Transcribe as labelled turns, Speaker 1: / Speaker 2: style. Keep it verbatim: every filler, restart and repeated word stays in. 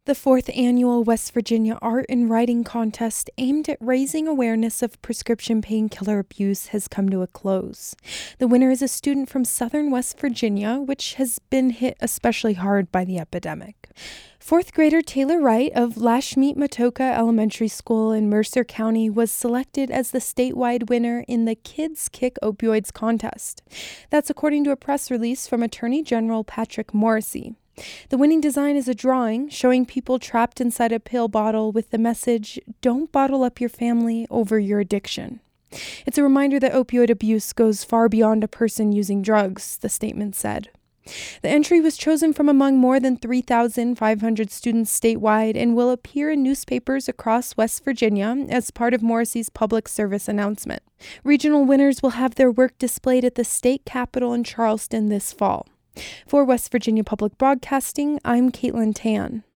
Speaker 1: The fourth annual West Virginia Art and Writing Contest aimed at raising awareness of prescription painkiller abuse has come to a close. The winner is a student from southern West Virginia, which has been hit especially hard by the epidemic. Fourth grader Taylor Wright of Lashmeet Matoka Elementary School in Mercer County was selected as the statewide winner in the Kids Kick Opioids contest. That's according to a press release from Attorney General Patrick Morrisey. The winning design is a drawing showing people trapped inside a pill bottle with the message, "Don't bottle up your family over your addiction." It's a reminder that opioid abuse goes far beyond a person using drugs, the statement said. The entry was chosen from among more than three thousand five hundred students statewide and will appear in newspapers across West Virginia as part of Morrisey's public service announcement. Regional winners will have their work displayed at the state capitol in Charleston this fall. For West Virginia Public Broadcasting, I'm Caitlin Tan.